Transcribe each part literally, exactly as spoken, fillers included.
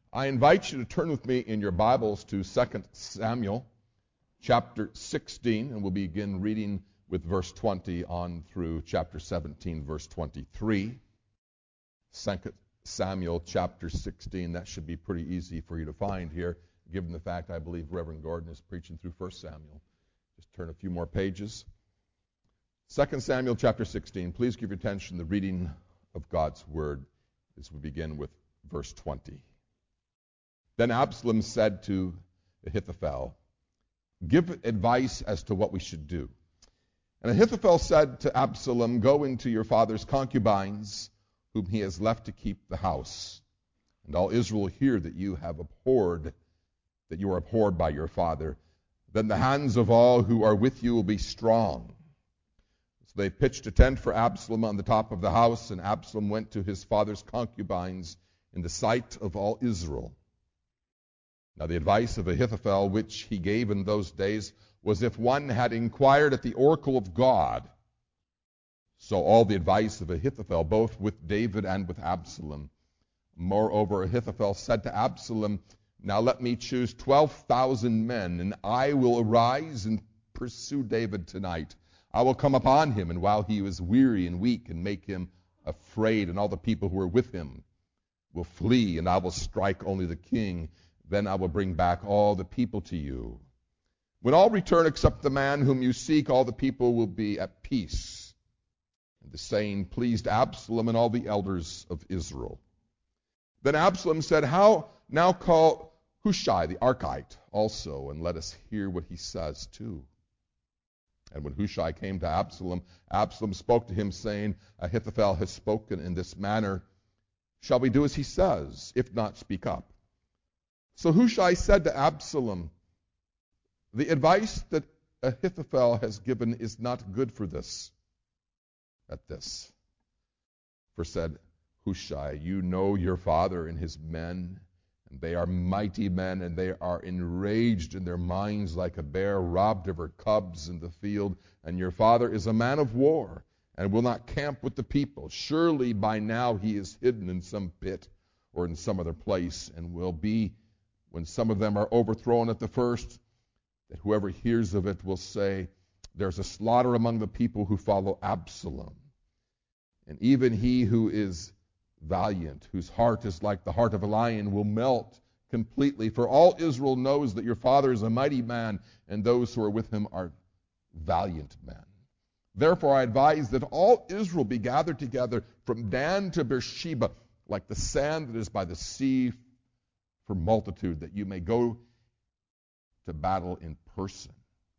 I invite you to turn with me in your Bibles to Second Samuel chapter sixteen, and we'll begin reading with verse twenty on through chapter seventeen, verse twenty-three. Second Samuel chapter sixteen, that should be pretty easy for you to find here, given the fact I believe Reverend Gordon is preaching through First Samuel. Just turn a few more pages. Second Samuel chapter sixteen, please give your attention to the reading of God's Word as we begin with verse twenty. Then Absalom said to Ahithophel, "Give advice as to what we should do." And Ahithophel said to Absalom, "Go into your father's concubines, whom he has left to keep the house. And all Israel hear that you have abhorred, that you are abhorred by your father. Then the hands of all who are with you will be strong." So they pitched a tent for Absalom on the top of the house, and Absalom went to his father's concubines in the sight of all Israel. Now the advice of Ahithophel, which he gave in those days, was if one had inquired at the oracle of God. So all the advice of Ahithophel, both with David and with Absalom. Moreover, Ahithophel said to Absalom, "Now let me choose twelve thousand men, and I will arise and pursue David tonight. I will come upon him, and while he is weary and weak, and make him afraid, and all the people who are with him will flee, and I will strike only the king. Then I will bring back all the people to you. When all return except the man whom you seek, all the people will be at peace." And the saying pleased Absalom and all the elders of Israel. Then Absalom said, "How now call Hushai the Archite also, and let us hear what he says too." And when Hushai came to Absalom, Absalom spoke to him, saying, "Ahithophel has spoken in this manner. Shall we do as he says? If not, speak up." So Hushai said to Absalom, "The advice that Ahithophel has given is not good for this." At this, for said Hushai, "You know your father and his men, and they are mighty men, and they are enraged in their minds like a bear robbed of her cubs in the field. And your father is a man of war, and will not camp with the people. Surely by now he is hidden in some pit or in some other place, and will be, when some of them are overthrown at the first, that whoever hears of it will say, 'There's a slaughter among the people who follow Absalom.' And even he who is valiant, whose heart is like the heart of a lion, will melt completely. For all Israel knows that your father is a mighty man, and those who are with him are valiant men. Therefore I advise that all Israel be gathered together from Dan to Beersheba, like the sand that is by the sea, for multitude, that you may go to battle in person.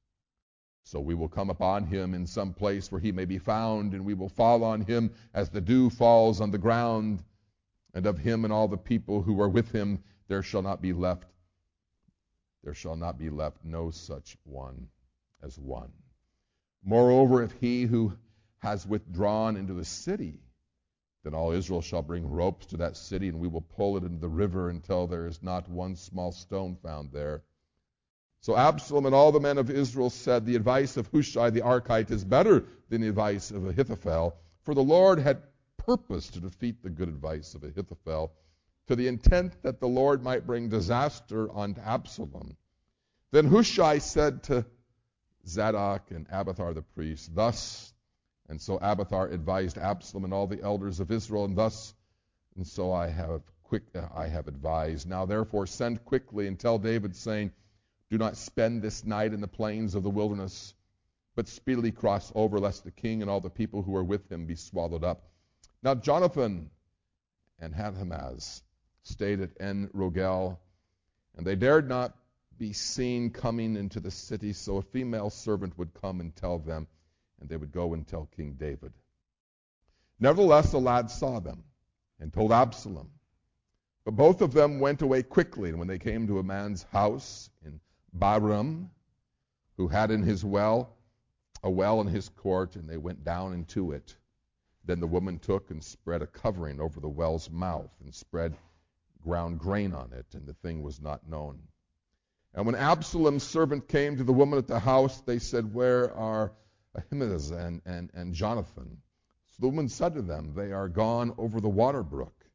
So we will come upon him in some place where he may be found, and we will fall on him as the dew falls on the ground, and of him and all the people who are with him there shall not be left, there shall not be left no such one as one. Moreover, if he who has withdrawn into the city, then all Israel shall bring ropes to that city, and we will pull it into the river until there is not one small stone found there." So Absalom and all the men of Israel said, "The advice of Hushai the Archite is better than the advice of Ahithophel." For the Lord had purposed to defeat the good advice of Ahithophel, to the intent that the Lord might bring disaster on Absalom. Then Hushai said to Zadok and Abiathar the priest, "Thus and so Abiathar advised Absalom and all the elders of Israel, and thus and so I have quick I have advised. Now therefore send quickly and tell David, saying, 'Do not spend this night in the plains of the wilderness, but speedily cross over, lest the king and all the people who are with him be swallowed up.' Now Jonathan and Ahimaaz stayed at En Rogel, and they dared not be seen coming into the city, so a female servant would come and tell them, and they would go and tell King David. Nevertheless, the lad saw them and told Absalom. But both of them went away quickly, and when they came to a man's house in Bahurim, who had in his well a well in his court, and they went down into it. Then the woman took and spread a covering over the well's mouth, and spread ground grain on it, and the thing was not known. And when Absalom's servant came to the woman at the house, they said, 'Where are Ahimaaz and, and, and Jonathan?' So the woman said to them, 'They are gone over the water brook.'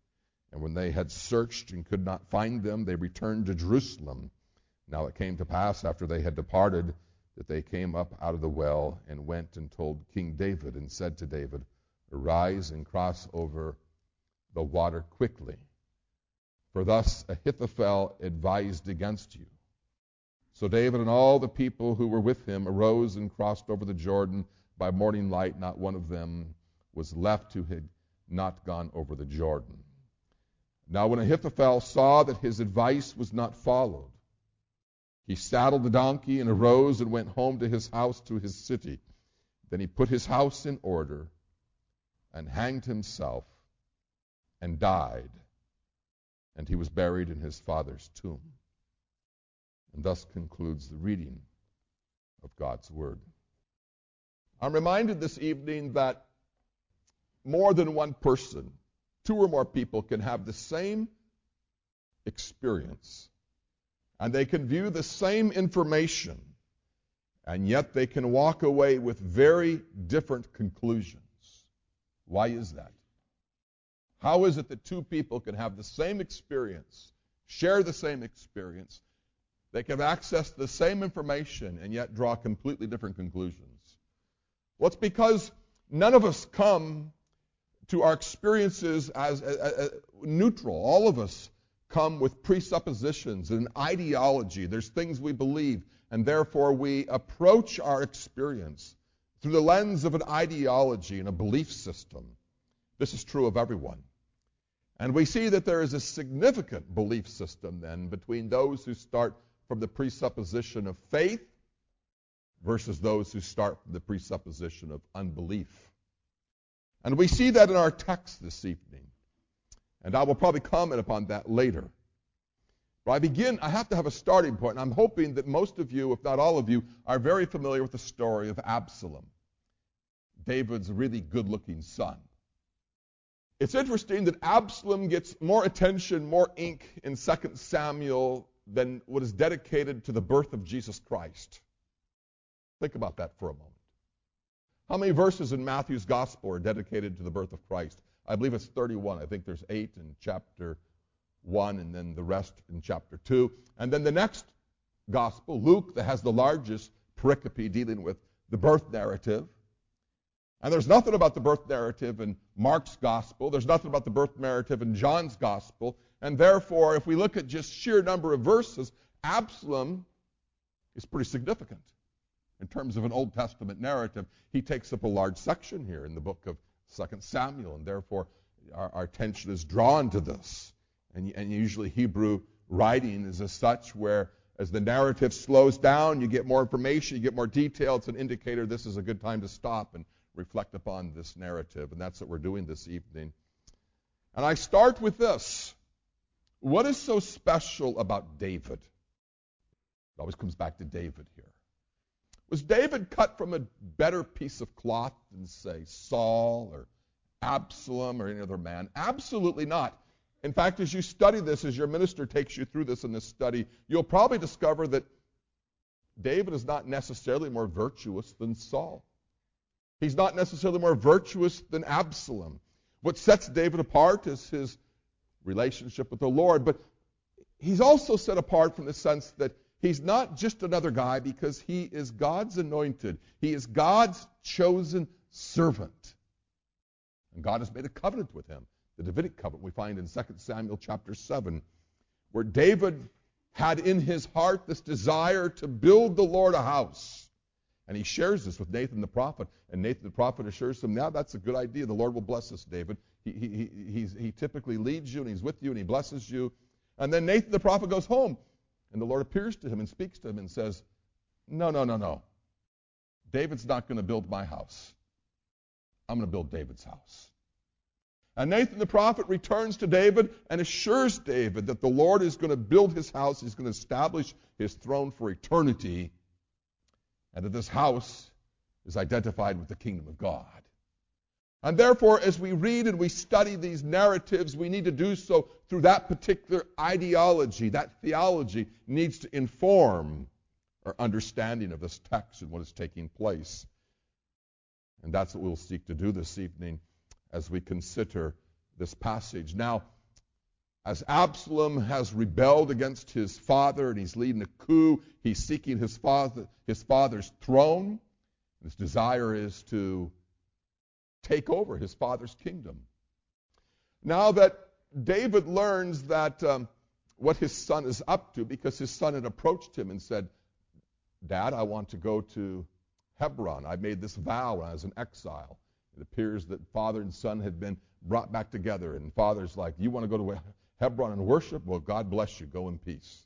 And when they had searched and could not find them, they returned to Jerusalem. Now it came to pass after they had departed that they came up out of the well and went and told King David and said to David, Arise and cross over the water quickly. For thus Ahithophel advised against you. So David and all the people who were with him arose and crossed over the Jordan by morning light. Not one of them was left who had not gone over the Jordan. Now when Ahithophel saw that his advice was not followed, he saddled the donkey and arose and went home to his house, to his city. Then he put his house in order and hanged himself and died. And he was buried in his father's tomb. And thus concludes the reading of God's Word. I'm reminded this evening that more than one person, two or more people, can have the same experience. And they can view the same information, and yet they can walk away with very different conclusions. Why is that? How is it that two people can have the same experience, share the same experience, they can have access to the same information, and yet draw completely different conclusions? Well, it's because none of us come to our experiences as, as, as neutral. All of us come with presuppositions and ideology. There's things we believe, and therefore we approach our experience through the lens of an ideology and a belief system. This is true of everyone. And we see that there is a significant belief system then between those who start from the presupposition of faith versus those who start from the presupposition of unbelief. And we see that in our text this evening. And I will probably comment upon that later. But I begin, I have to have a starting point, and I'm hoping that most of you, if not all of you, are very familiar with the story of Absalom, David's really good-looking son. It's interesting that Absalom gets more attention, more ink in Second Samuel than what is dedicated to the birth of Jesus Christ. Think about that for a moment. How many verses in Matthew's Gospel are dedicated to the birth of Christ? I believe it's thirty-one. I think there's eight in chapter one, and then the rest in chapter two. And then the next Gospel, Luke, that has the largest pericope dealing with the birth narrative. And there's nothing about the birth narrative in Mark's Gospel. There's nothing about the birth narrative in John's Gospel. And therefore, if we look at just sheer number of verses, Absalom is pretty significant in terms of an Old Testament narrative. He takes up a large section here in the book of Second Samuel, and therefore our, our attention is drawn to this. And, and usually Hebrew writing is as such where as the narrative slows down, you get more information, you get more detail. It's an indicator this is a good time to stop and reflect upon this narrative, and that's what we're doing this evening. And I start with this. What is so special about David? It always comes back to David here. Was David cut from a better piece of cloth than, say, Saul or Absalom or any other man? Absolutely not. In fact, as you study this, as your minister takes you through this in this study, you'll probably discover that David is not necessarily more virtuous than Saul. He's not necessarily more virtuous than Absalom. What sets David apart is his relationship with the Lord, but he's also set apart from the sense that he's not just another guy because he is God's anointed. He is God's chosen servant. And God has made a covenant with him, the Davidic covenant we find in Second Samuel chapter seven, where David had in his heart this desire to build the Lord a house. And he shares this with Nathan the prophet. And Nathan the prophet assures him, now that's a good idea. The Lord will bless us, David. He, he, he, he's, he typically leads you, and he's with you, and he blesses you. And then Nathan the prophet goes home. And the Lord appears to him and speaks to him and says, no, no, no, no. David's not going to build my house. I'm going to build David's house. And Nathan the prophet returns to David and assures David that the Lord is going to build his house. He's going to establish his throne for eternity. And that this house is identified with the kingdom of God. And therefore, as we read and we study these narratives, we need to do so through that particular ideology. That theology needs to inform our understanding of this text and what is taking place. And that's what we'll seek to do this evening as we consider this passage. Now, as Absalom has rebelled against his father and he's leading a coup, he's seeking his father, his father's throne. His desire is to take over his father's kingdom. Now that David learns that um, what his son is up to, because his son had approached him and said, Dad, I want to go to Hebron. I made this vow when I was in exile. It appears that father and son had been brought back together, and father's like, you want to go to Hebron and worship? Well, God bless you. Go in peace.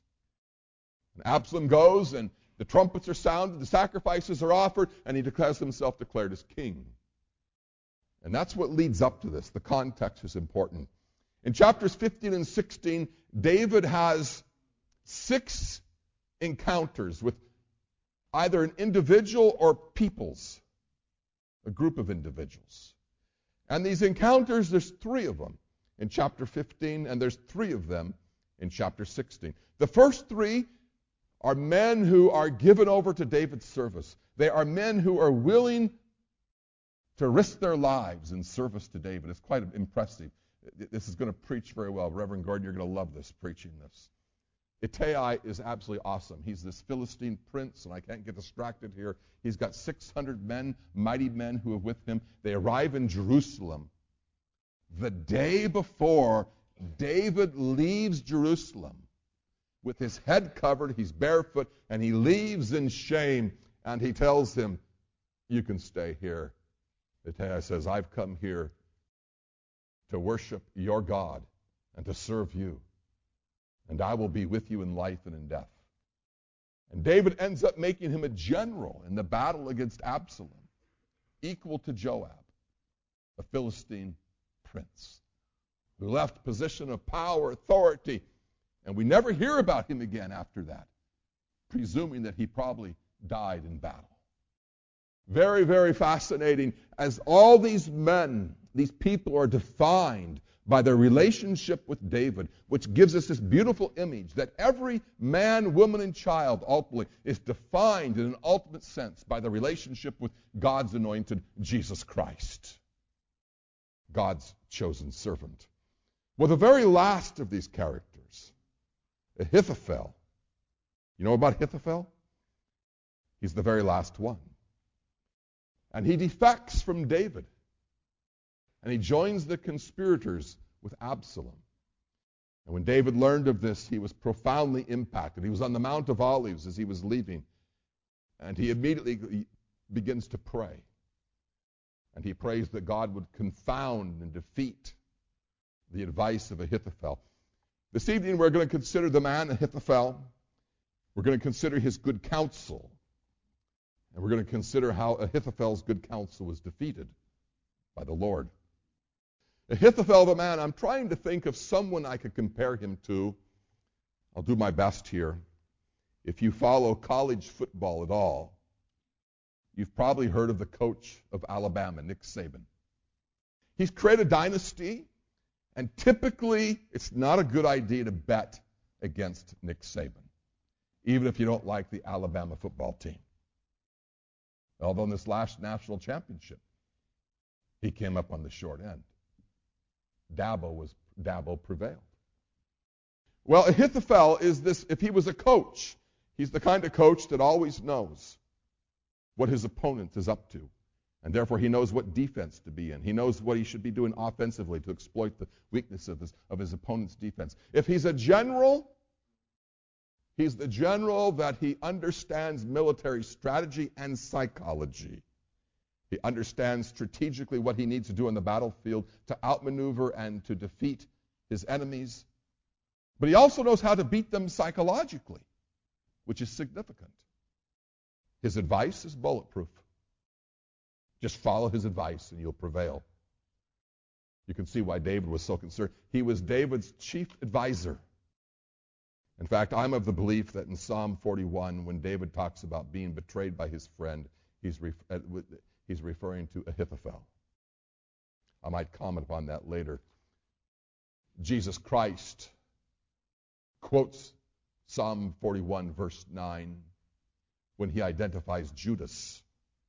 And Absalom goes, and the trumpets are sounded, the sacrifices are offered, and he declares himself declared as king. And that's what leads up to this. The context is important. In chapters fifteen and sixteen, David has six encounters with either an individual or peoples, a group of individuals. And these encounters, there's three of them in chapter fifteen, and there's three of them in chapter sixteen. The first three are men who are given over to David's service. They are men who are willing to risk their lives in service to David. It's quite impressive. This is going to preach very well. Reverend Gordon, you're going to love this, preaching this. Ittai is absolutely awesome. He's this Philistine prince, and I can't get distracted here. He's got six hundred men, mighty men who are with him. They arrive in Jerusalem the day before David leaves Jerusalem. With his head covered, he's barefoot, and he leaves in shame, and he tells him, you can stay here. Ittai says, I've come here to worship your God and to serve you, and I will be with you in life and in death. And David ends up making him a general in the battle against Absalom, equal to Joab, a Philistine prince, who left position of power, authority, and we never hear about him again after that, presuming that he probably died in battle. Very, very fascinating, as all these men, these people are defined by their relationship with David, which gives us this beautiful image that every man, woman, and child ultimately is defined in an ultimate sense by the relationship with God's anointed Jesus Christ, God's chosen servant. Well, the very last of these characters, Ahithophel. You know about Ahithophel? He's the very last one. And he defects from David. And he joins the conspirators with Absalom. And when David learned of this, he was profoundly impacted. He was on the Mount of Olives as he was leaving. And he immediately begins to pray. And he prays that God would confound and defeat the advice of Ahithophel. This evening we're going to consider the man Ahithophel. We're going to consider his good counsel. And we're going to consider how Ahithophel's good counsel was defeated by the Lord. Ahithophel, the man, I'm trying to think of someone I could compare him to. I'll do my best here. If you follow college football at all, you've probably heard of the coach of Alabama, Nick Saban. He's created a dynasty, and typically it's not a good idea to bet against Nick Saban, even if you don't like the Alabama football team. Although in this last national championship, he came up on the short end. Dabo was Dabo prevailed. Well, Ahithophel is this, if he was a coach, he's the kind of coach that always knows what his opponent is up to. And therefore he knows what defense to be in. He knows what he should be doing offensively to exploit the weakness of his, of his opponent's defense. If he's a general, he's the general that he understands military strategy and psychology. He understands strategically what he needs to do on the battlefield to outmaneuver and to defeat his enemies. But he also knows how to beat them psychologically, which is significant. His advice is bulletproof. Just follow his advice and you'll prevail. You can see why David was so concerned. He was David's chief advisor. In fact, I'm of the belief that in Psalm forty-one, when David talks about being betrayed by his friend, he's, ref- uh, he's referring to Ahithophel. I might comment upon that later. Jesus Christ quotes Psalm forty-one, verse nine, when he identifies Judas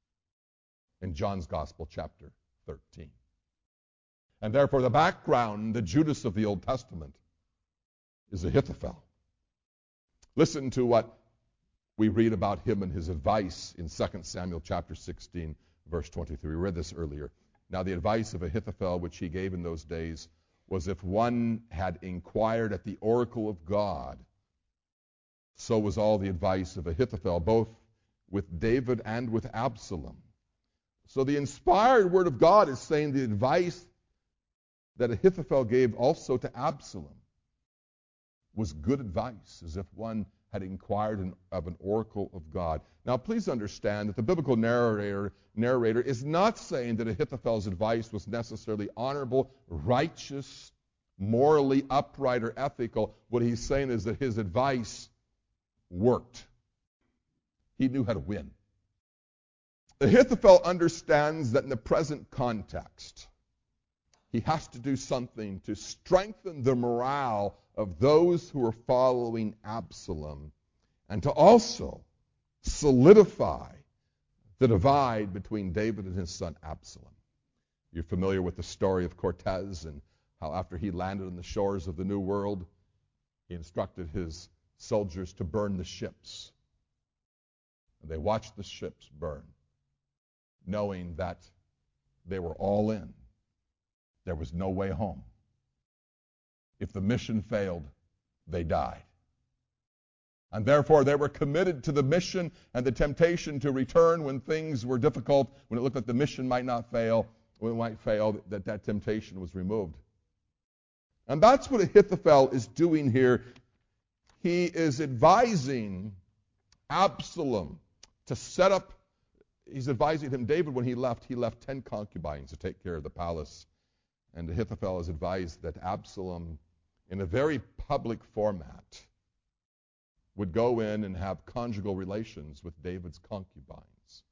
in John's Gospel, chapter thirteen. And therefore, the background, the Judas of the Old Testament, is Ahithophel. Listen to what we read about him and his advice in Second Samuel chapter sixteen, verse twenty-three. We read this earlier. Now the advice of Ahithophel, which he gave in those days, was if one had inquired at the oracle of God, so was all the advice of Ahithophel, both with David and with Absalom. So the inspired word of God is saying the advice that Ahithophel gave also to Absalom was good advice, as if one had inquired in, of an oracle of God. Now, please understand that the biblical narrator, narrator is not saying that Ahithophel's advice was necessarily honorable, righteous, morally upright, or ethical. What he's saying is that his advice worked. He knew how to win. Ahithophel understands that in the present context, he has to do something to strengthen the morale of those who are following Absalom, and to also solidify the divide between David and his son Absalom. You're familiar with the story of Cortez and how after he landed on the shores of the New World, he instructed his soldiers to burn the ships. And they watched the ships burn, knowing that they were all in. There was no way home. If the mission failed, they died. And therefore, they were committed to the mission, and the temptation to return when things were difficult, when it looked like the mission might not fail, when it might fail, that that temptation was removed. And that's what Ahithophel is doing here. He is advising Absalom to set up, he's advising him, David, when he left, he left ten concubines to take care of the palace. And Ahithophel has advised that Absalom, in a very public format, would go in and have conjugal relations with David's concubines.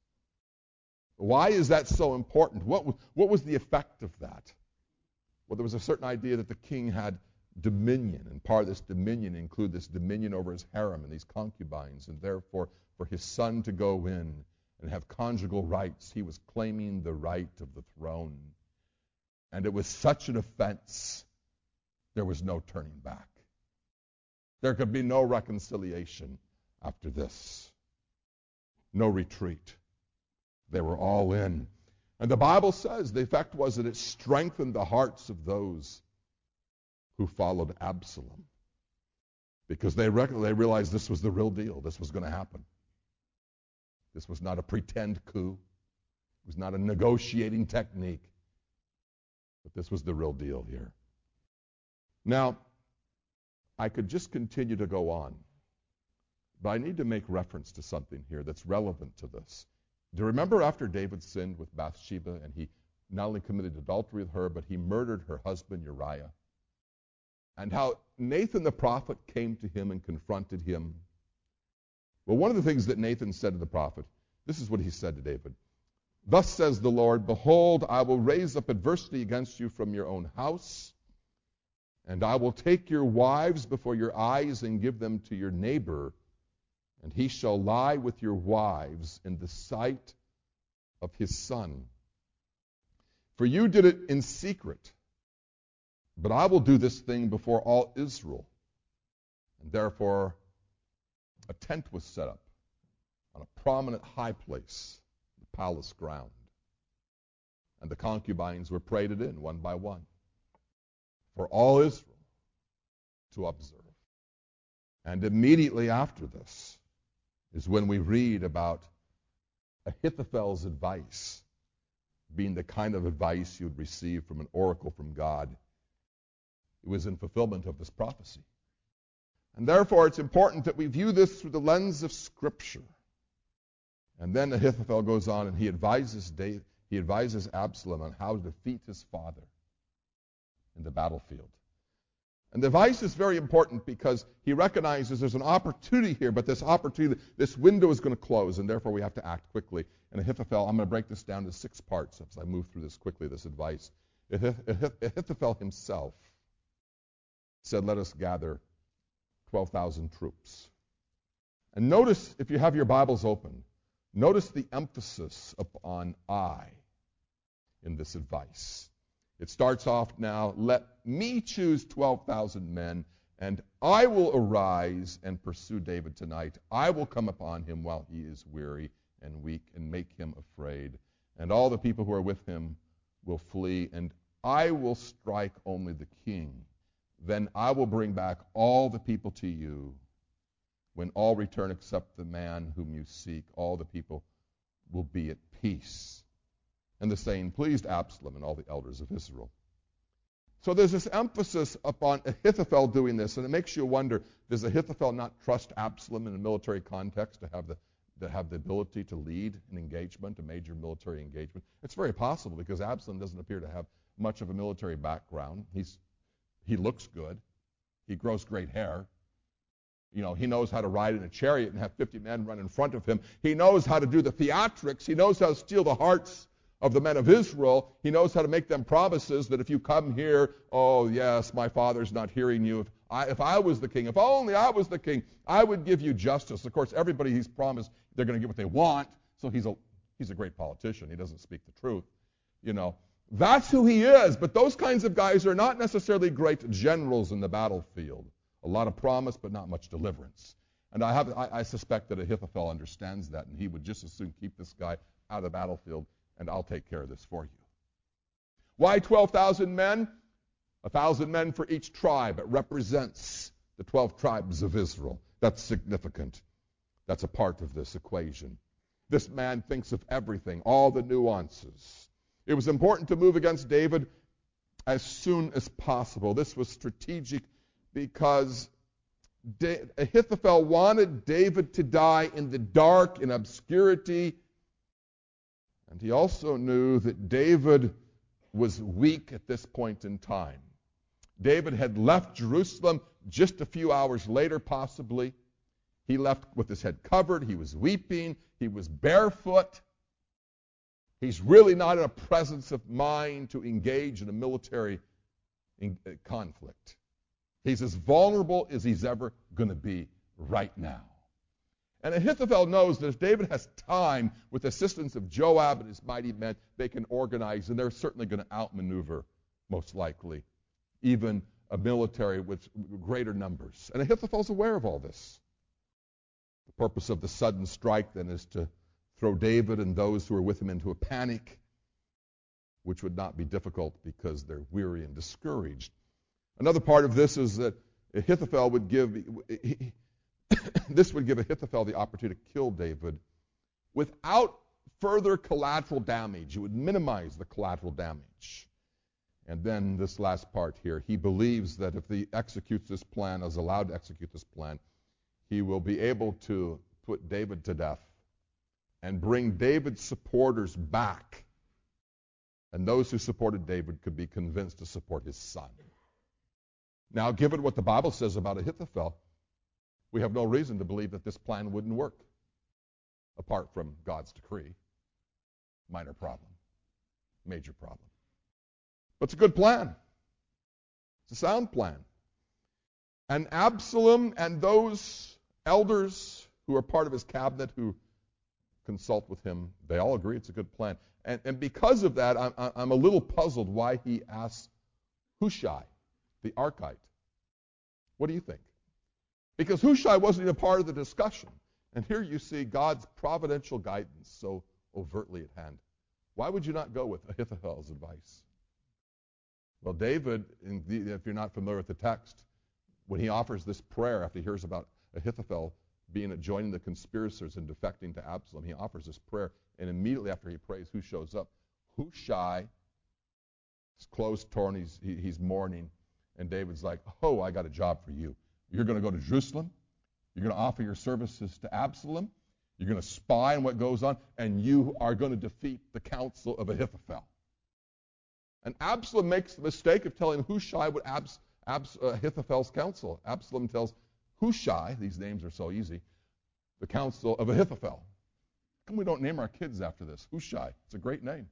Why is that so important? What, what was the effect of that? Well, there was a certain idea that the king had dominion, and part of this dominion included this dominion over his harem and these concubines, and therefore for his son to go in and have conjugal rights, he was claiming the right of the throne. And it was such an offense, there was no turning back. There could be no reconciliation after this. No retreat. They were all in. And the Bible says the effect was that it strengthened the hearts of those who followed Absalom. Because they, rec- they realized this was the real deal. This was going to happen. This was not a pretend coup. It was not a negotiating technique. But this was the real deal here. Now, I could just continue to go on, but I need to make reference to something here that's relevant to this. Do you remember after David sinned with Bathsheba, and he not only committed adultery with her, but he murdered her husband Uriah? And how Nathan the prophet came to him and confronted him? Well, one of the things that Nathan said to the prophet, this is what he said to David. Thus says the Lord, behold, I will raise up adversity against you from your own house, and I will take your wives before your eyes and give them to your neighbor, and he shall lie with your wives in the sight of his son. For you did it in secret, but I will do this thing before all Israel. And therefore, a tent was set up on a prominent high place, the palace ground. And the concubines were paraded in one by one for all Israel to observe. And immediately after this is when we read about Ahithophel's advice being the kind of advice you would receive from an oracle from God. It was in fulfillment of this prophecy. And therefore it's important that we view this through the lens of Scripture. And then Ahithophel goes on and he advises David, he advises Absalom on how to defeat his father in the battlefield. And the advice is very important because he recognizes there's an opportunity here, but this opportunity, this window is going to close, and therefore we have to act quickly. And Ahithophel, I'm going to break this down to six parts as I move through this quickly, this advice. Ahithophel himself said, let us gather twelve thousand troops. And notice, if you have your Bibles open, notice the emphasis upon I in this advice. It starts off now, let me choose twelve thousand men And I will arise and pursue David tonight. I will come upon him while he is weary and weak and make him afraid. And all the people who are with him will flee, and I will strike only the king. Then I will bring back all the people to you. When all return except the man whom you seek, all the people will be at peace. And the saying pleased Absalom and all the elders of Israel. So there's this emphasis upon Ahithophel doing this, and it makes you wonder, does Ahithophel not trust Absalom in a military context to have the to have the ability to lead an engagement, a major military engagement? It's very possible, because Absalom doesn't appear to have much of a military background. He's he looks good. He grows great hair. You know, he knows how to ride in a chariot and have fifty men run in front of him. He knows how to do the theatrics. He knows how to steal the hearts of the men of Israel. He knows how to make them promises that if you come here, oh yes, my father's not hearing you. If I, if I was the king, if only I was the king, I would give you justice. Of course, everybody he's promised, they're going to get what they want. So he's a he's a great politician. He doesn't speak the truth. You know, that's who he is. But those kinds of guys are not necessarily great generals in the battlefield. A lot of promise, but not much deliverance. And I have I, I suspect that Ahithophel understands that, and he would just as soon keep this guy out of the battlefield, and I'll take care of this for you. Why twelve thousand men? A thousand men for each tribe. It represents the twelve tribes of Israel. That's significant. That's a part of this equation. This man thinks of everything, all the nuances. It was important to move against David as soon as possible. This was strategic because Ahithophel wanted David to die in the dark, in obscurity. And he also knew that David was weak at this point in time. David had left Jerusalem just a few hours later, possibly. He left with his head covered. He was weeping. He was barefoot. He's really not in a presence of mind to engage in a military in, uh, conflict. He's as vulnerable as he's ever going to be right now. And Ahithophel knows that if David has time, with the assistance of Joab and his mighty men, they can organize, and they're certainly going to outmaneuver, most likely, even a military with greater numbers. And Ahithophel's aware of all this. The purpose of the sudden strike, then, is to throw David and those who are with him into a panic, which would not be difficult because they're weary and discouraged. Another part of this is that Ahithophel would give, he, this would give Ahithophel the opportunity to kill David without further collateral damage. It would minimize the collateral damage. And then this last part here, he believes that if he executes this plan, is allowed to execute this plan, he will be able to put David to death and bring David's supporters back. And those who supported David could be convinced to support his son. Now, given what the Bible says about Ahithophel, we have no reason to believe that this plan wouldn't work, apart from God's decree. Minor problem. Major problem. But it's a good plan. It's a sound plan. And Absalom and those elders who are part of his cabinet who consult with him, they all agree it's a good plan. And, and because of that, I'm, I'm a little puzzled why he asks Hushai, the Archite. What do you think? Because Hushai wasn't even part of the discussion. And here you see God's providential guidance so overtly at hand. Why would you not go with Ahithophel's advice? Well, David, in the, if you're not familiar with the text, when he offers this prayer after he hears about Ahithophel being joining the conspirators and defecting to Absalom, he offers this prayer, and immediately after he prays, who shows up? Hushai, his clothes torn, he's, he, he's mourning, and David's like, oh, I got a job for you. You're going to go to Jerusalem, you're going to offer your services to Absalom, you're going to spy on what goes on, and you are going to defeat the counsel of Ahithophel. And Absalom makes the mistake of telling Hushai what Abs, Abs, uh, Ahithophel's counsel. Absalom tells Hushai, these names are so easy, the counsel of Ahithophel. How come we don't name our kids after this? Hushai. It's a great name.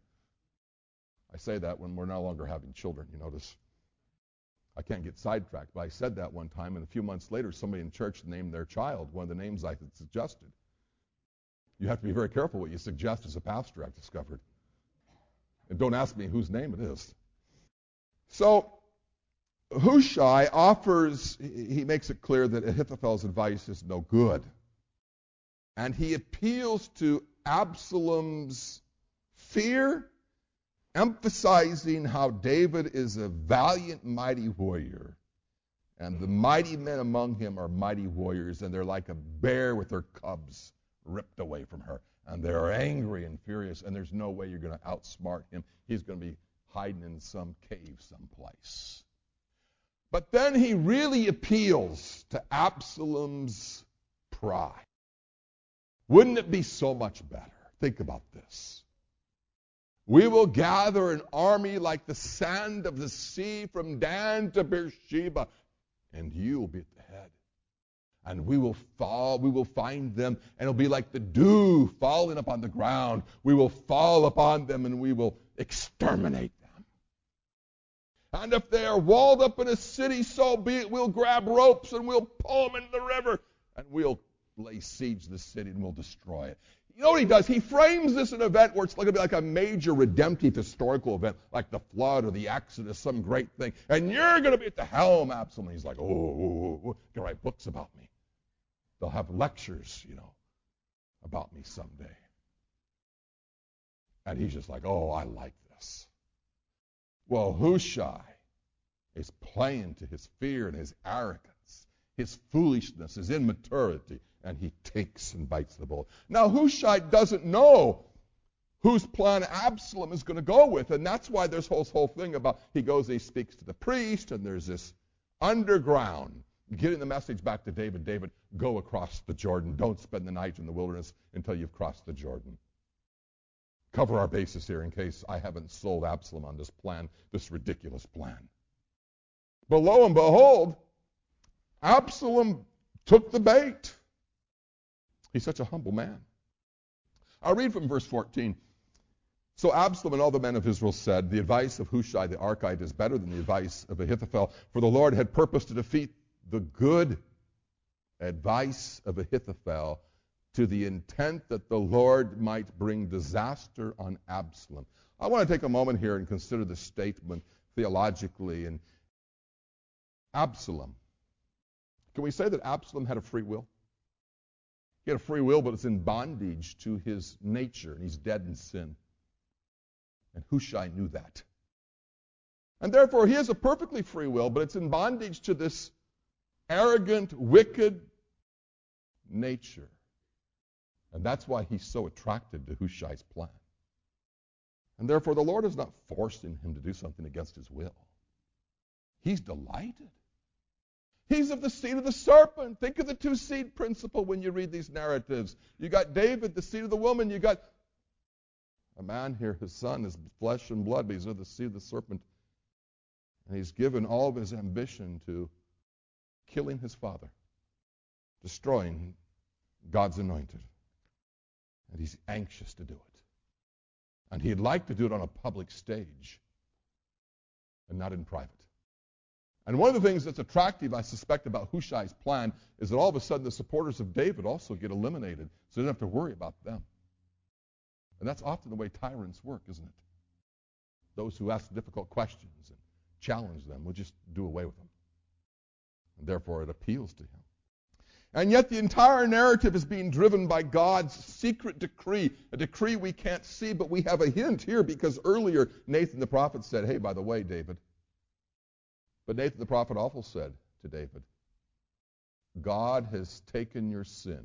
I say that when we're no longer having children, you notice. I can't get sidetracked, but I said that one time, and a few months later, somebody in church named their child one of the names I had suggested. You have to be very careful what you suggest as a pastor, I've discovered. And don't ask me whose name it is. So, Hushai offers, he makes it clear that Ahithophel's advice is no good. And he appeals to Absalom's fear, emphasizing how David is a valiant, mighty warrior. And the mighty men among him are mighty warriors, and they're like a bear with her cubs ripped away from her. And they're angry and furious, and there's no way you're going to outsmart him. He's going to be hiding in some cave someplace. But then he really appeals to Absalom's pride. Wouldn't it be so much better? Think about this. We will gather an army like the sand of the sea from Dan to Beersheba, and you will be at the head. And we will fall, we will find them, and it'll be like the dew falling upon the ground. We will fall upon them, and we will exterminate them. And if they are walled up in a city, so be it. We'll grab ropes, and we'll pull them into the river, and we'll lay siege to the city, and we'll destroy it. You know what he does? He frames this an event where it's going to be like a major redemptive historical event, like the flood or the Exodus, some great thing. And you're going to be at the helm, Absalom. He's like, oh, oh, oh, you can write books about me. They'll have lectures, you know, about me someday. And he's just like, oh, I like this. Well, Hushai is playing to his fear and his arrogance, his foolishness, his immaturity, and he takes and bites the bullet. Now, Hushai doesn't know whose plan Absalom is going to go with, and that's why there's this whole thing about he goes and he speaks to the priest, and there's this underground getting the message back to David. David, go across the Jordan. Don't spend the night in the wilderness until you've crossed the Jordan. Cover our bases here in case I haven't sold Absalom on this plan, this ridiculous plan. But lo and behold, Absalom took the bait. He's such a humble man. I'll read from verse fourteen. So Absalom and all the men of Israel said, the advice of Hushai the Archite is better than the advice of Ahithophel, for the Lord had purposed to defeat the good advice of Ahithophel to the intent that the Lord might bring disaster on Absalom. I want to take a moment here and consider the statement theologically. And Absalom, can we say that Absalom had a free will? He had a free will, but it's in bondage to his nature, and he's dead in sin. And Hushai knew that. And therefore, he has a perfectly free will, but it's in bondage to this arrogant, wicked nature. And that's why he's so attracted to Hushai's plan. And therefore, the Lord is not forcing him to do something against his will. He's delighted. He's of the seed of the serpent. Think of the two-seed principle when you read these narratives. You got David, the seed of the woman. You got a man here, his son is flesh and blood, but he's of the seed of the serpent. And he's given all of his ambition to killing his father, destroying God's anointed. And he's anxious to do it. And he'd like to do it on a public stage and not in private. And one of the things that's attractive, I suspect, about Hushai's plan is that all of a sudden the supporters of David also get eliminated, so you don't have to worry about them. And that's often the way tyrants work, isn't it? Those who ask difficult questions and challenge them, we'll just do away with them. And therefore it appeals to him. And yet the entire narrative is being driven by God's secret decree, a decree we can't see, but we have a hint here because earlier Nathan the prophet said, hey, by the way, David. But Nathan the prophet also said to David, God has taken your sin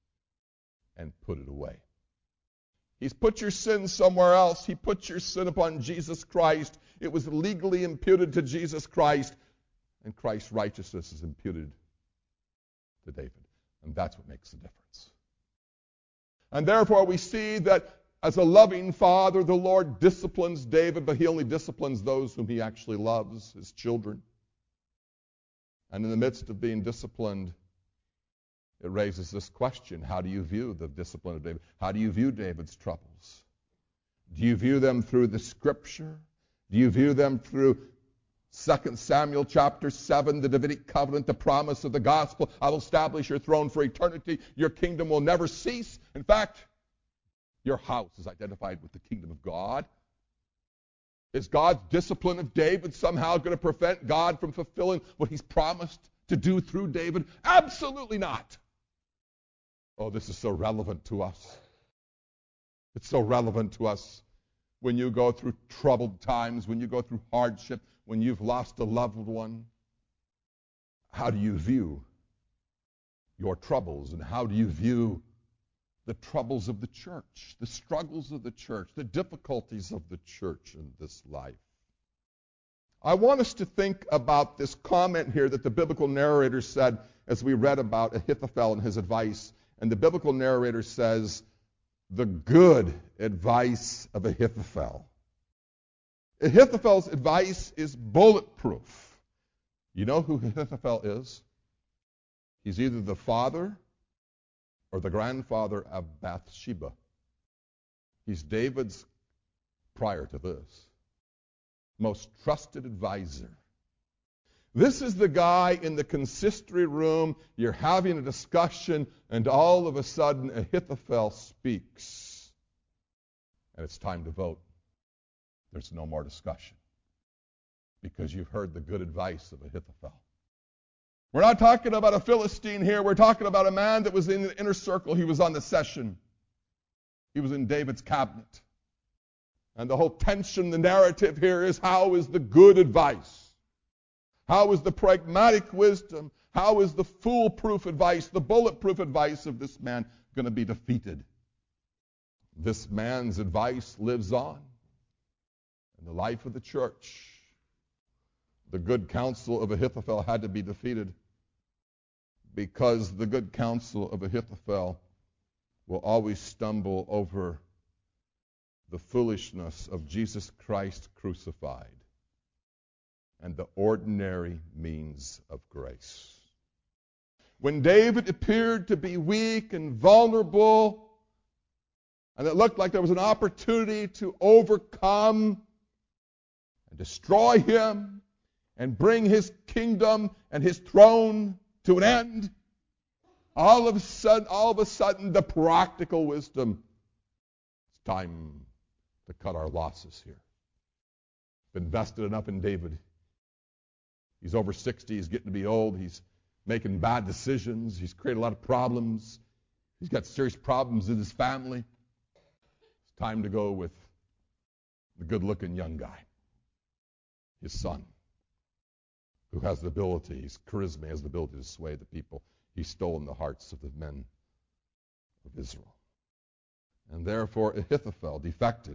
and put it away. He's put your sin somewhere else. He put your sin upon Jesus Christ. It was legally imputed to Jesus Christ, and Christ's righteousness is imputed to David. And that's what makes the difference. And therefore we see that as a loving father, the Lord disciplines David, but he only disciplines those whom he actually loves, his children. And in the midst of being disciplined, it raises this question: how do you view the discipline of David? How do you view David's troubles? Do you view them through the Scripture? Do you view them through Second Samuel chapter seven, the Davidic covenant, the promise of the gospel? I will establish your throne for eternity. Your kingdom will never cease. In fact, your house is identified with the kingdom of God. Is God's discipline of David somehow going to prevent God from fulfilling what he's promised to do through David? Absolutely not. Oh, this is so relevant to us. It's so relevant to us when you go through troubled times, when you go through hardship, when you've lost a loved one. How do you view your troubles, and how do you view the troubles of the church, the struggles of the church, the difficulties of the church in this life? I want us to think about this comment here that the biblical narrator said as we read about Ahithophel and his advice. And the biblical narrator says, the good advice of Ahithophel. Ahithophel's advice is bulletproof. You know who Ahithophel is? He's either the father or the grandfather of Bathsheba. He's David's, prior to this, most trusted advisor. This is the guy in the consistory room. You're having a discussion, and all of a sudden Ahithophel speaks. And it's time to vote. There's no more discussion because you've heard the good advice of Ahithophel. We're not talking about a Philistine here. We're talking about a man that was in the inner circle. He was on the session. He was in David's cabinet. And the whole tension, the narrative here is, how is the good advice? How is the pragmatic wisdom? How is the foolproof advice, the bulletproof advice of this man going to be defeated? This man's advice lives on in the life of the church. The good counsel of Ahithophel had to be defeated because the good counsel of Ahithophel will always stumble over the foolishness of Jesus Christ crucified and the ordinary means of grace. When David appeared to be weak and vulnerable, and it looked like there was an opportunity to overcome and destroy him and bring his kingdom and his throne to an end, all of a sudden, all of a sudden, the practical wisdom, it's time to cut our losses here. Been invested enough in David. He's over sixty. He's getting to be old. He's making bad decisions. He's created a lot of problems. He's got serious problems in his family. It's time to go with the good-looking young guy, his son, who has the ability, his charisma, has the ability to sway the people. He's stolen the hearts of the men of Israel. And therefore Ahithophel defected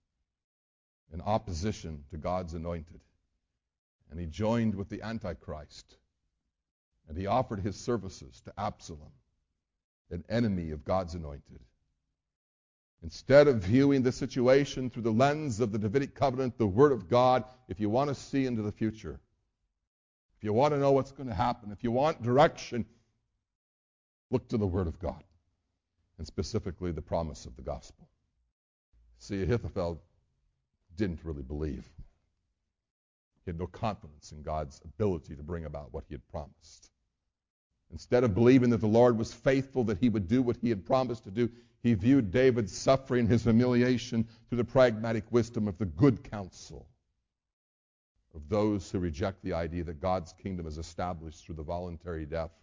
in opposition to God's anointed. And he joined with the Antichrist. And he offered his services to Absalom, an enemy of God's anointed. Instead of viewing the situation through the lens of the Davidic covenant, the Word of God, if you want to see into the future, if you want to know what's going to happen, if you want direction, look to the Word of God, and specifically the promise of the gospel. See, Ahithophel didn't really believe. He had no confidence in God's ability to bring about what he had promised. Instead of believing that the Lord was faithful, that he would do what he had promised to do, he viewed David's suffering, his humiliation, through the pragmatic wisdom of the good counsel of those who reject the idea that God's kingdom is established through the voluntary death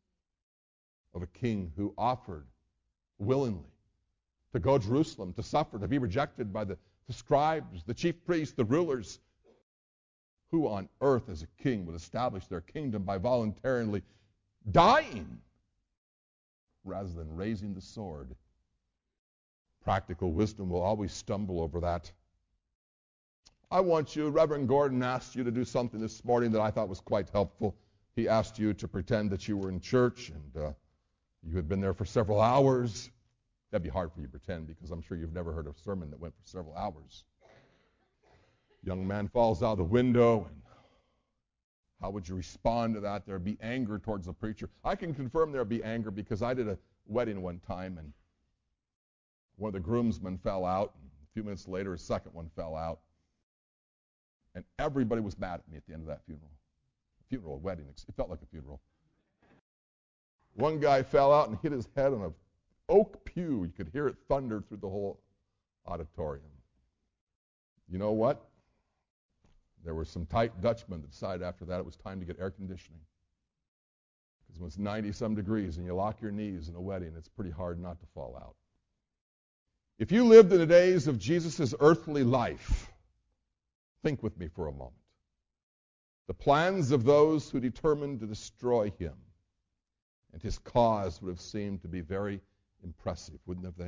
of a king who offered willingly to go to Jerusalem, to suffer, to be rejected by the, the scribes, the chief priests, the rulers. Who on earth as a king would establish their kingdom by voluntarily dying rather than raising the sword? Practical wisdom will always stumble over that. I want you, Reverend Gordon asked you to do something this morning that I thought was quite helpful. He asked you to pretend that you were in church and uh, you had been there for several hours. That'd be hard for you to pretend because I'm sure you've never heard a sermon that went for several hours. Young man falls out the window, and how would you respond to that? There'd be anger towards the preacher. I can confirm there'd be anger because I did a wedding one time, and one of the groomsmen fell out, and a few minutes later a second one fell out, and everybody was mad at me at the end of that funeral. Funeral, wedding, it felt like a funeral. One guy fell out and hit his head on an oak pew. You could hear it thunder through the whole auditorium. You know what? There were some tight Dutchmen that decided after that it was time to get air conditioning. Because when it's ninety-some degrees and you lock your knees in a wedding, it's pretty hard not to fall out. If you lived in the days of Jesus' earthly life, think with me for a moment. The plans of those who determined to destroy him and his cause would have seemed to be very impressive, wouldn't have they?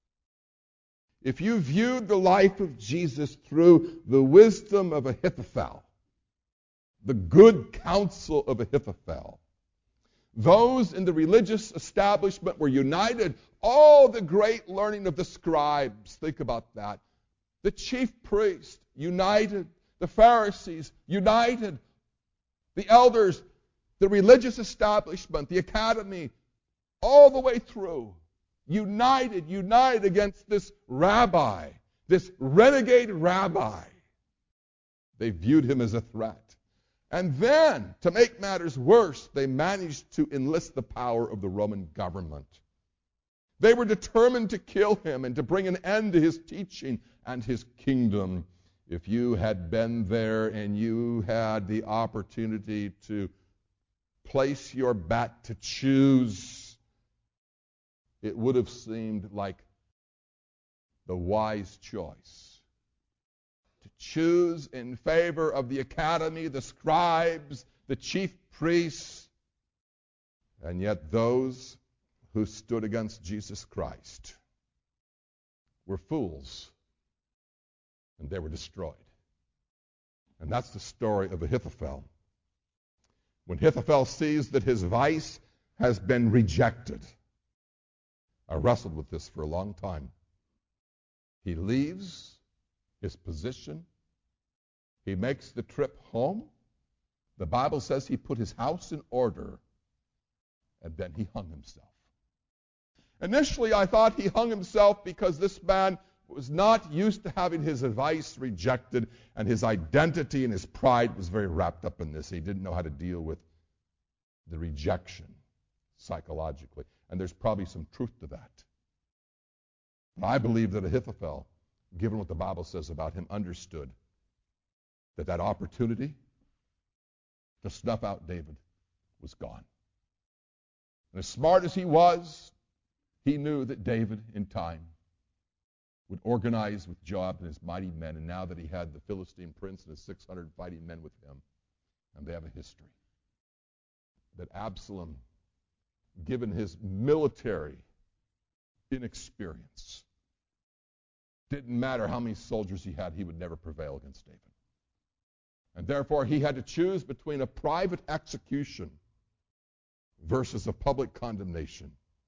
If you viewed the life of Jesus through the wisdom of Ahithophel, the good counsel of Ahithophel, those in the religious establishment were united. All the great learning of the scribes, think about that. The chief priest, united. The Pharisees, united. The elders, the religious establishment, the academy, all the way through. United, united against this rabbi, this renegade rabbi. They viewed him as a threat. And then, to make matters worse, they managed to enlist the power of the Roman government. They were determined to kill him and to bring an end to his teaching and his kingdom. If you had been there and you had the opportunity to place your bet, to choose, it would have seemed like the wise choice. To choose in favor of the academy, the scribes, the chief priests, and yet those who stood against Jesus Christ were fools, and they were destroyed. And that's the story of Ahithophel. When Ahithophel sees that his vice has been rejected, I wrestled with this for a long time. He leaves his position. He makes the trip home. The Bible says he put his house in order, and then he hung himself. Initially, I thought he hung himself because this man was not used to having his advice rejected, and his identity and his pride was very wrapped up in this. He didn't know how to deal with the rejection psychologically. And there's probably some truth to that. But I believe that Ahithophel, given what the Bible says about him, understood that that opportunity to snuff out David was gone. And as smart as he was, he knew that David, in time, would organize with Joab and his mighty men, and now that he had the Philistine prince and his six hundred fighting men with him, and they have a history, that Absalom, given his military inexperience, didn't matter how many soldiers he had, he would never prevail against David. And therefore he had to choose between a private execution versus a public condemnation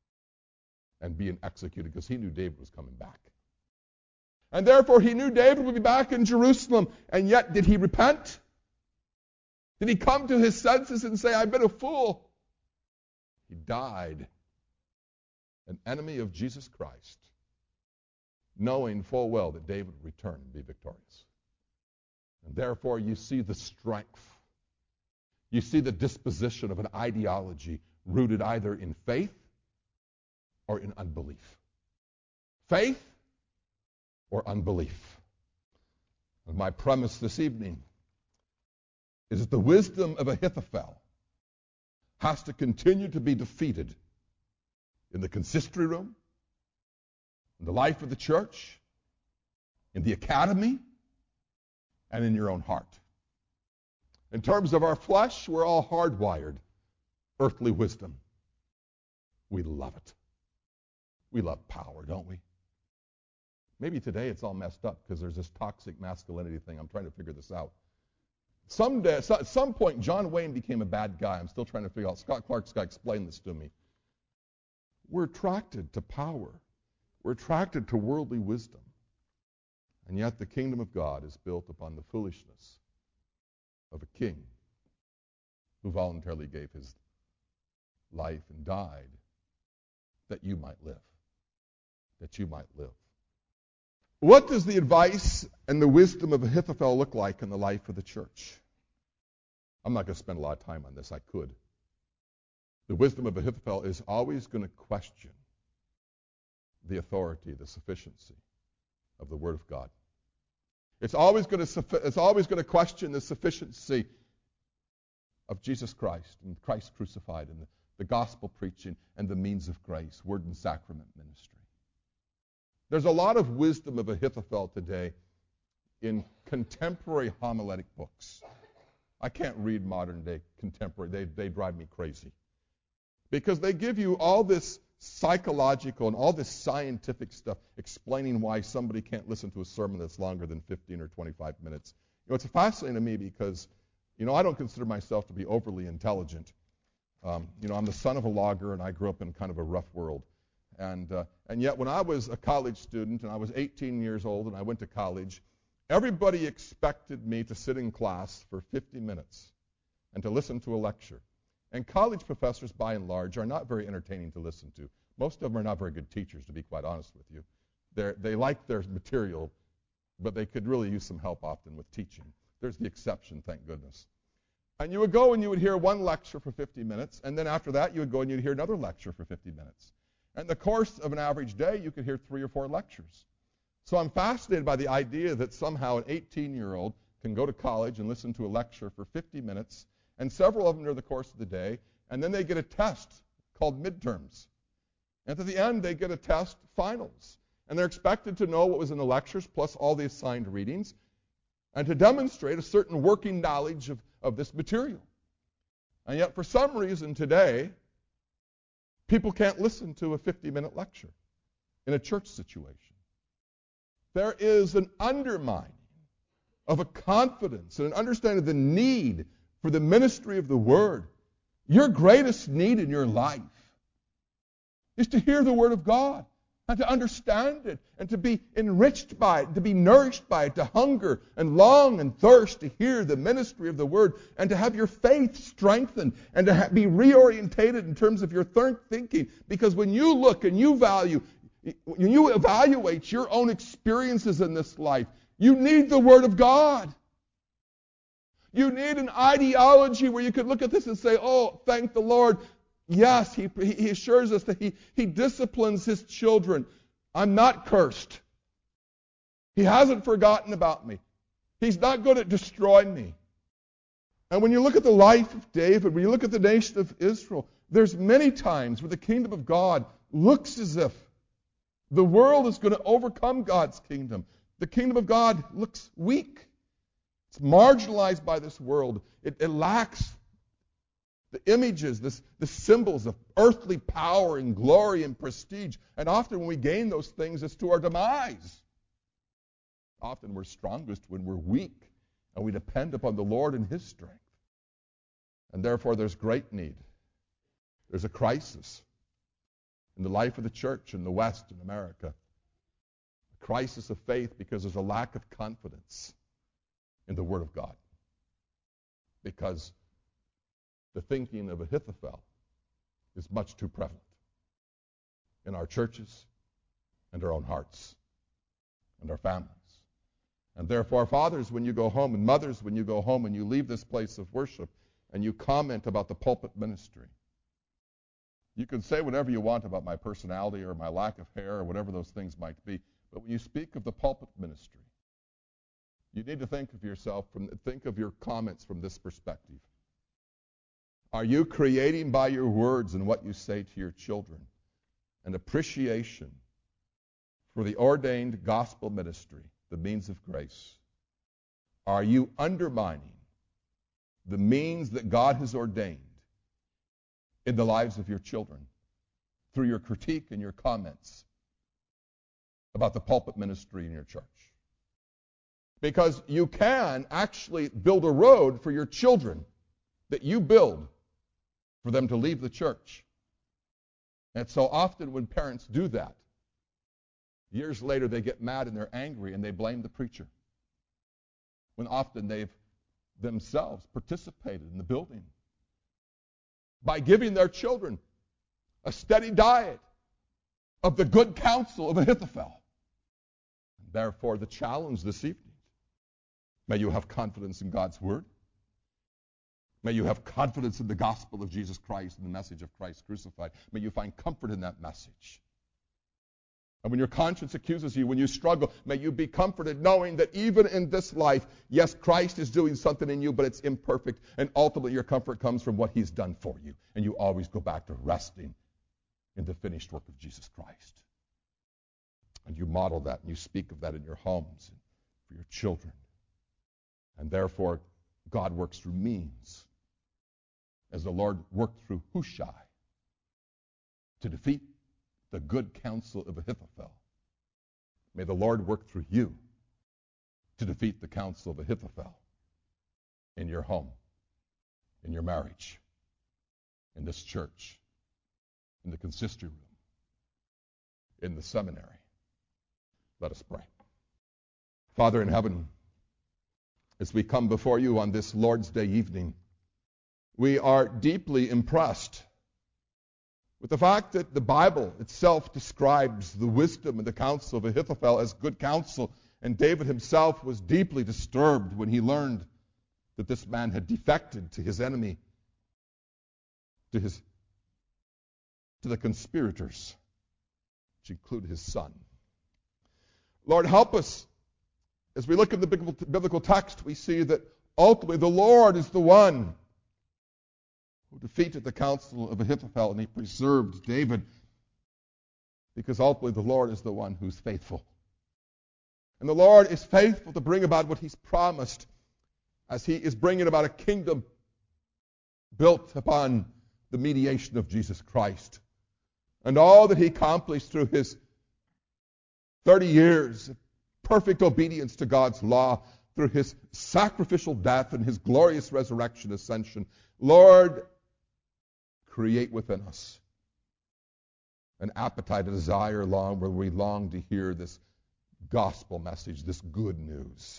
and being executed, because he knew David was coming back. And therefore he knew David would be back in Jerusalem. And yet, did he repent? Did he come to his senses and say, I've been a fool? He died an enemy of Jesus Christ, knowing full well that David would return and be victorious. And therefore you see the strength. You see the disposition of an ideology rooted either in faith or in unbelief. Faith or unbelief. And my premise this evening is that the wisdom of Ahithophel has to continue to be defeated in the consistory room, in the life of the church, in the academy, and in your own heart. In terms of our flesh, we're all hardwired. Earthly wisdom. We love it. We love power, don't we? Maybe today it's all messed up because there's this toxic masculinity thing. I'm trying to figure this out. Someday, so at some point, John Wayne became a bad guy. I'm still trying to figure out. Scott Clark's got to explain this to me. We're attracted to power. We're attracted to worldly wisdom. And yet the kingdom of God is built upon the foolishness of a king who voluntarily gave his life and died that you might live. That you might live. What does the advice and the wisdom of Ahithophel look like in the life of the church? I'm not going to spend a lot of time on this. I could. The wisdom of Ahithophel is always going to question the authority, the sufficiency of the Word of God. It's always going to it's always going to question the sufficiency of Jesus Christ and Christ crucified and the, the gospel preaching and the means of grace, word and sacrament ministry. There's a lot of wisdom of Ahithophel today in contemporary homiletic books. I can't read modern day contemporary. They, they drive me crazy. Because they give you all this psychological and all this scientific stuff explaining why somebody can't listen to a sermon that's longer than fifteen or twenty-five minutes. You know, it's fascinating to me because, you know, I don't consider myself to be overly intelligent. Um, you know, I'm the son of a logger, and I grew up in kind of a rough world. And uh, and yet when I was a college student, and I was eighteen years old, and I went to college, everybody expected me to sit in class for fifty minutes and to listen to a lecture. And college professors, by and large, are not very entertaining to listen to. Most of them are not very good teachers, to be quite honest with you. They're, they like their material, but they could really use some help often with teaching. There's the exception, thank goodness. And you would go and you would hear one lecture for fifty minutes, and then after that you would go and you'd hear another lecture for fifty minutes. And in the course of an average day, you could hear three or four lectures. So I'm fascinated by the idea that somehow an eighteen-year-old can go to college and listen to a lecture for fifty minutes, and several of them during the course of the day, and then they get a test called midterms. And at the end, they get a test, finals. And they're expected to know what was in the lectures, plus all the assigned readings, and to demonstrate a certain working knowledge of, of this material. And yet, for some reason today, people can't listen to a fifty-minute lecture in a church situation. There is an undermining of a confidence and an understanding of the need for the ministry of the Word. Your greatest need in your life is to hear the Word of God and to understand it and to be enriched by it, to be nourished by it, to hunger and long and thirst to hear the ministry of the Word and to have your faith strengthened and to ha- be reorientated in terms of your th- thinking. Because when you look and you value, when you evaluate your own experiences in this life, you need the Word of God. You need an ideology where you could look at this and say, oh, thank the Lord. Yes, he, he assures us that he, he disciplines his children. I'm not cursed. He hasn't forgotten about me. He's not going to destroy me. And when you look at the life of David, when you look at the nation of Israel, there's many times where the kingdom of God looks as if the world is going to overcome God's kingdom. The kingdom of God looks weak. It's marginalized by this world. It, it lacks the images, this, the symbols of earthly power and glory and prestige. And often when we gain those things, it's to our demise. Often we're strongest when we're weak and we depend upon the Lord and His strength. And therefore there's great need. There's a crisis in the life of the church in the West in America. A crisis of faith because there's a lack of confidence in the Word of God. Because the thinking of Ahithophel is much too prevalent in our churches and our own hearts and our families. And therefore, fathers, when you go home, and mothers, when you go home and you leave this place of worship and you comment about the pulpit ministry, you can say whatever you want about my personality or my lack of hair or whatever those things might be, but when you speak of the pulpit ministry, you need to think of yourself, from think of your comments from this perspective. Are you creating by your words and what you say to your children an appreciation for the ordained gospel ministry, the means of grace? Are you undermining the means that God has ordained in the lives of your children through your critique and your comments about the pulpit ministry in your church? Because you can actually build a road for your children that you build for them to leave the church. And so often when parents do that, years later they get mad and they're angry and they blame the preacher, when often they've themselves participated in the building by giving their children a steady diet of the good counsel of Ahithophel. And therefore, the challenge this evening, may you have confidence in God's Word. May you have confidence in the gospel of Jesus Christ and the message of Christ crucified. May you find comfort in that message. And when your conscience accuses you, when you struggle, may you be comforted knowing that even in this life, yes, Christ is doing something in you, but it's imperfect. And ultimately your comfort comes from what he's done for you. And you always go back to resting in the finished work of Jesus Christ. And you model that and you speak of that in your homes and for your children. And therefore, God works through means, as the Lord worked through Hushai to defeat the good counsel of Ahithophel. May the Lord work through you to defeat the counsel of Ahithophel in your home, in your marriage, in this church, in the consistory room, in the seminary. Let us pray. Father in heaven, as we come before you on this Lord's Day evening, we are deeply impressed with the fact that the Bible itself describes the wisdom and the counsel of Ahithophel as good counsel, and David himself was deeply disturbed when he learned that this man had defected to his enemy, to his to the conspirators, which include his son. Lord, help us. As we look at the biblical text, we see that ultimately the Lord is the one who defeated the counsel of Ahithophel, and he preserved David, because ultimately the Lord is the one who's faithful. And the Lord is faithful to bring about what he's promised, as he is bringing about a kingdom built upon the mediation of Jesus Christ. And all that he accomplished through his thirty years of perfect obedience to God's law, through his sacrificial death and his glorious resurrection ascension. Lord, create within us an appetite, a desire, long where we long to hear this gospel message, this good news.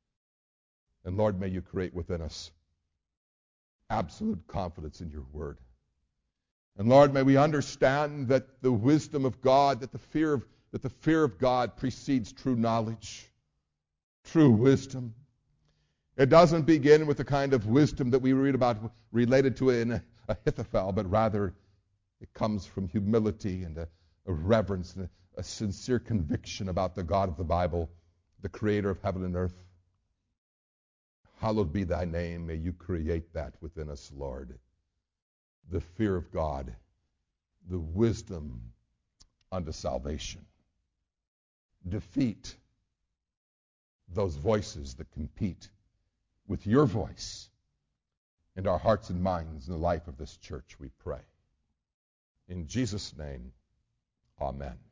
And Lord, may you create within us absolute confidence in your word. And Lord, may we understand that the wisdom of God, that the fear of that the fear of God precedes true knowledge, true wisdom. It doesn't begin with the kind of wisdom that we read about related to in Ahithophel, but rather it comes from humility and a, a reverence and a, a sincere conviction about the God of the Bible, the creator of heaven and earth. Hallowed be thy name. May you create that within us, Lord. The fear of God, the wisdom unto salvation. Defeat those voices that compete with your voice in our hearts and minds in the life of this church, we pray. In Jesus' name, amen.